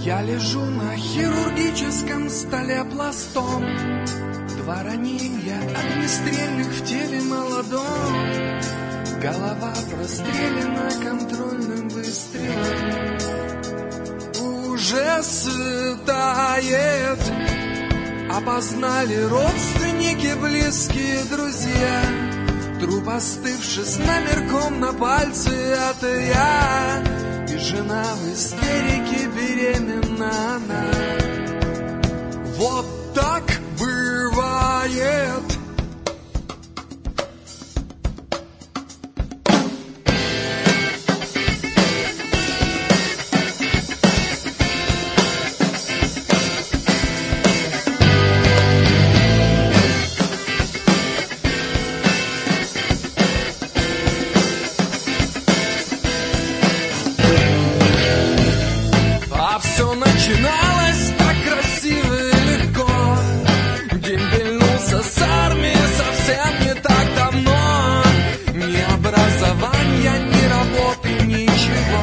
Я лежу на хирургическом столе пластом, два ранения, огнестрельных в теле молодом. Голова прострелена контрольным выстрелом. Уже светает, опознали родственники, близкие друзья. Труп остывший с номерком на пальце, это я. И жена в истерике, беременна она. Вот так бывает. Начиналось так красиво и легко. День вернулся с армии совсем не так давно. Ни образования, ни работы, ничего.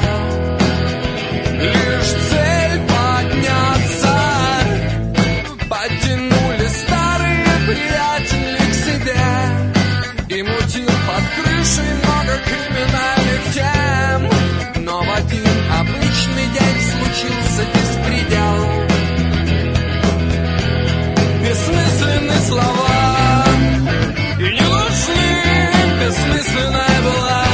Лишь цель подняться. Подтянули старые приятели к себе. И мутил под крышей много криминальных тем. Но в один обычный день случился беспредел. Бессмысленные слова и не нужны, бессмысленная была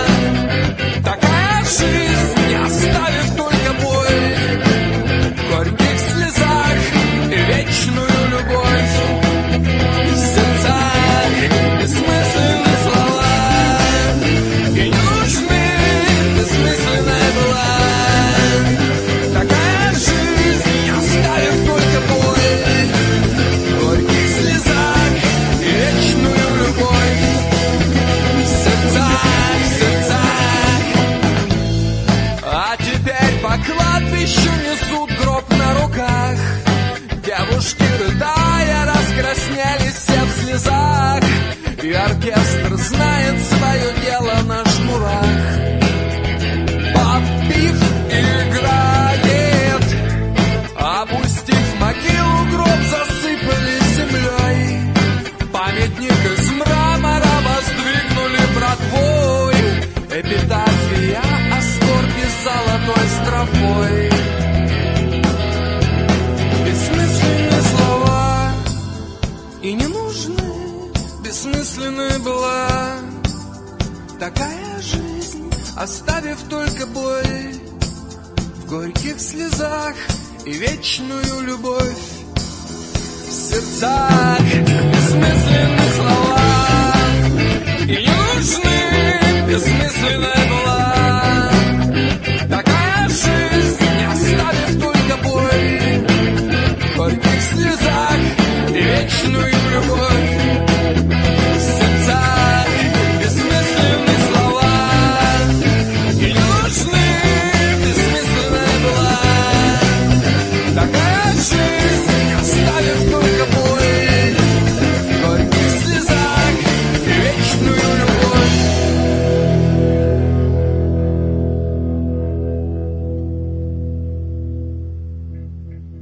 такая жизнь, оставив только боль в горьких слезах и вечную любовь в сердцах. Бессмысленные слова и не нужны, бессмысленная была такая жизнь, оставив только боль в горьких слезах и вечную любовь в сердцах, в сердцах. А теперь по кладбищу несут гроб на руках. Девушки, рыдая, раскраснелись все в слезах. И оркестр знает свое дело на шнурах. Попив играет, опустив могилу, гроб засыпали землей. Памятник из мрамора воздвигнули братвой. Эпитафия о скорби золотой строфой. Бессмысленные слова и не нужны, бессмысленная была такая жизнь, оставив только боль в горьких слезах и вечную любовь в сердцах. Бессмысленные слова